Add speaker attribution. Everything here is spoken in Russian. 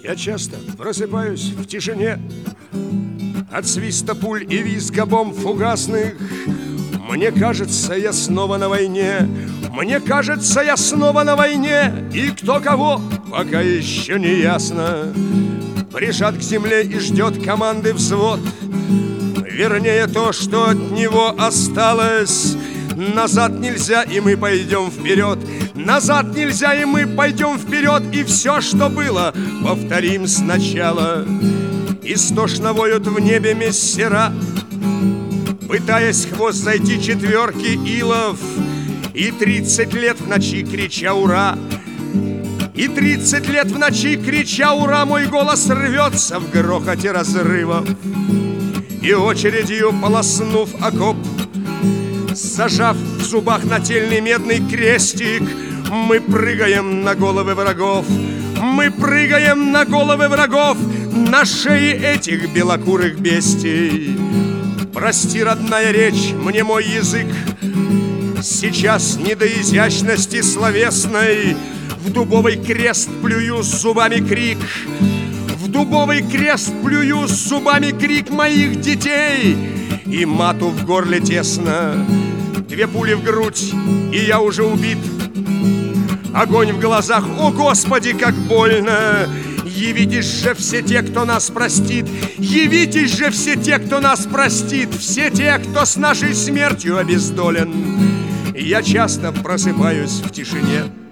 Speaker 1: Я часто просыпаюсь в тишине от свиста пуль и визга бомб фугасных. Мне кажется, я снова на войне. Мне кажется, я снова на войне. И кто кого, пока еще не ясно. Прижат к земле и ждет команды взвод. Вернее, то, что от него осталось. Назад нельзя, и мы пойдем вперед. Назад нельзя, и мы пойдем вперед. И все, что было, повторим сначала. Истошно воют в небе мессера, пытаясь в хвост зайти четверки илов. И 30 лет в ночи крича «Ура!» И 30 лет в ночи крича «Ура!» Мой голос рвется в грохоте разрывов. И очередью полоснув окоп, зажав в зубах нательный медный крестик, мы прыгаем на головы врагов. Мы прыгаем на головы врагов, на шеи этих белокурых бестий. Прости, родная речь, мне мой язык сейчас не до изящности словесной. В дубовый крест плюю с зубами крик. В дубовый крест плюю с зубами крик моих детей. И мату в горле тесно. 2 пули в грудь, и я уже убит. Огонь в глазах, о Господи, как больно. Явитесь же все те, кто нас простит. Явитесь же все те, кто нас простит. Все те, кто с нашей смертью обездолен. Я часто просыпаюсь в тишине